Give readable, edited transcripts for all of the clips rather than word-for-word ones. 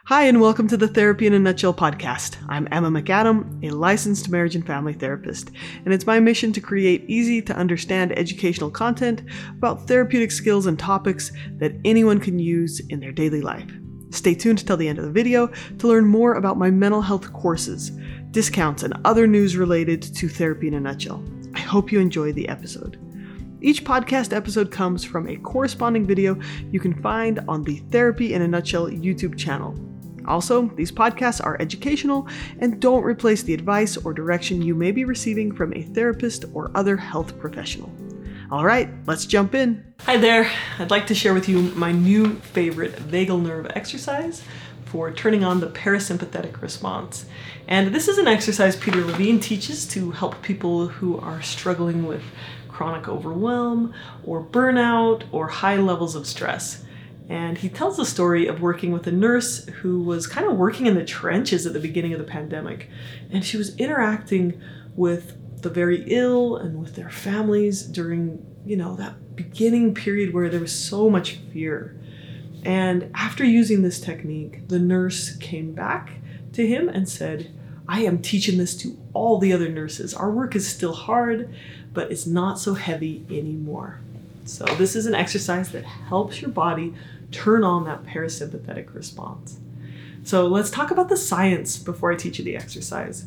Hi, and welcome to the Therapy in a Nutshell podcast. I'm Emma McAdam, a licensed marriage and family therapist, and it's my mission to create easy-to-understand educational content about therapeutic skills and topics that anyone can use in their daily life. Stay tuned till the end of the video to learn more about my mental health courses, discounts, and other news related to Therapy in a Nutshell. I hope you enjoy the episode. Each podcast episode comes from a corresponding video you can find on the Therapy in a Nutshell YouTube channel. Also, these podcasts are educational and don't replace the advice or direction you may be receiving from a therapist or other health professional. All right, let's jump in. Hi there. I'd like to share with you my new favorite vagal nerve exercise for turning on the parasympathetic response. And this is an exercise Peter Levine teaches to help people who are struggling with chronic overwhelm or burnout or high levels of stress. And he tells the story of working with a nurse who was kind of working in the trenches at the beginning of the pandemic. And she was interacting with the very ill and with their families during, that beginning period where there was so much fear. And after using this technique, the nurse came back to him and said, "I am teaching this to all the other nurses. Our work is still hard, but it's not so heavy anymore." So this is an exercise that helps your body turn on that parasympathetic response. So let's talk about the science before I teach you the exercise.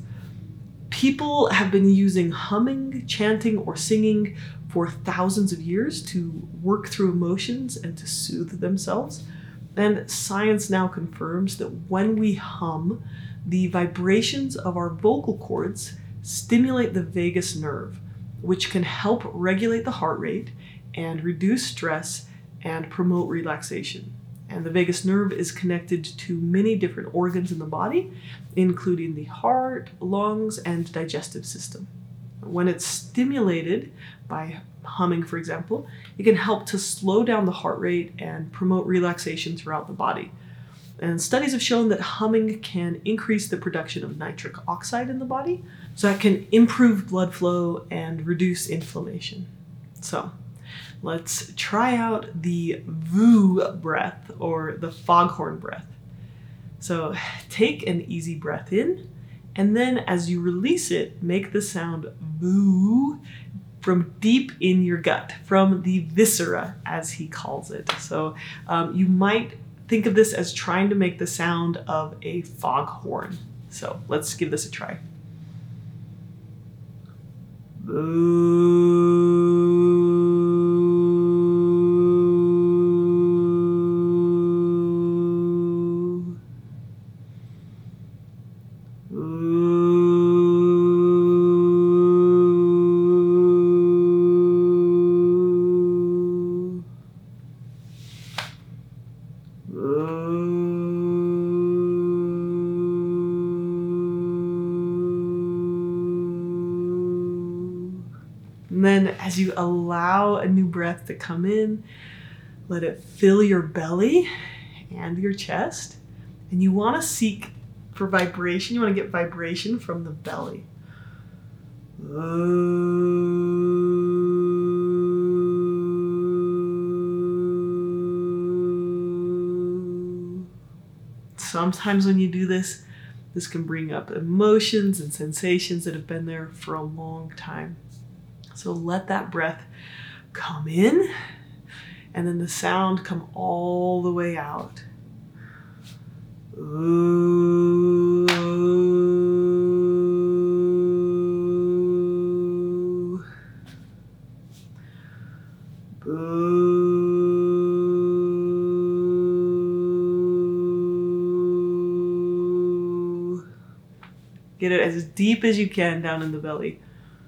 People have been using humming, chanting, or singing for thousands of years to work through emotions and to soothe themselves. And science now confirms that when we hum, the vibrations of our vocal cords stimulate the vagus nerve, which can help regulate the heart rate and reduce stress and promote relaxation. And the vagus nerve is connected to many different organs in the body, including the heart, lungs, and digestive system. When it's stimulated by humming, for example, it can help to slow down the heart rate and promote relaxation throughout the body. And studies have shown that humming can increase the production of nitric oxide in the body, so that can improve blood flow and reduce inflammation. So let's try out the VOO breath, or the foghorn breath. So take an easy breath in, and then as you release it, make the sound VOO from deep in your gut, from the viscera, as he calls it. So you might think of this as trying to make the sound of a foghorn. So let's give this a try. VOO. And then as you allow a new breath to come in, let it fill your belly and your chest. And you want to seek for vibration. You want to get vibration from the belly. Sometimes when you do this, this can bring up emotions and sensations that have been there for a long time. So let that breath come in, and then the sound come all the way out. Ooh. Ooh. Get it as deep as you can down in the belly.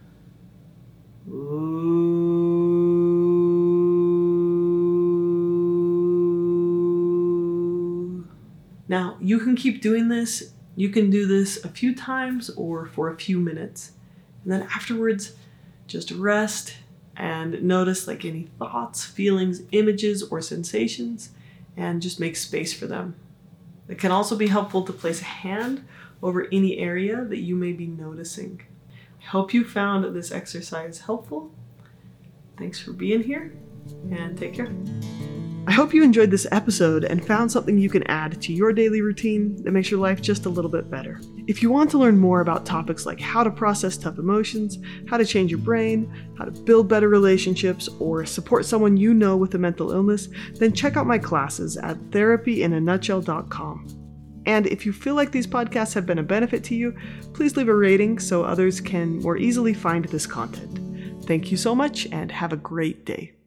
Now, you can keep doing this. You can do this a few times or for a few minutes. And then afterwards, just rest and notice any thoughts, feelings, images, or sensations, and just make space for them. It can also be helpful to place a hand over any area that you may be noticing. I hope you found this exercise helpful. Thanks for being here, and take care. I hope you enjoyed this episode and found something you can add to your daily routine that makes your life just a little bit better. If you want to learn more about topics like how to process tough emotions, how to change your brain, how to build better relationships, or support someone you know with a mental illness, then check out my classes at therapyinanutshell.com. And if you feel like these podcasts have been a benefit to you, please leave a rating so others can more easily find this content. Thank you so much and have a great day.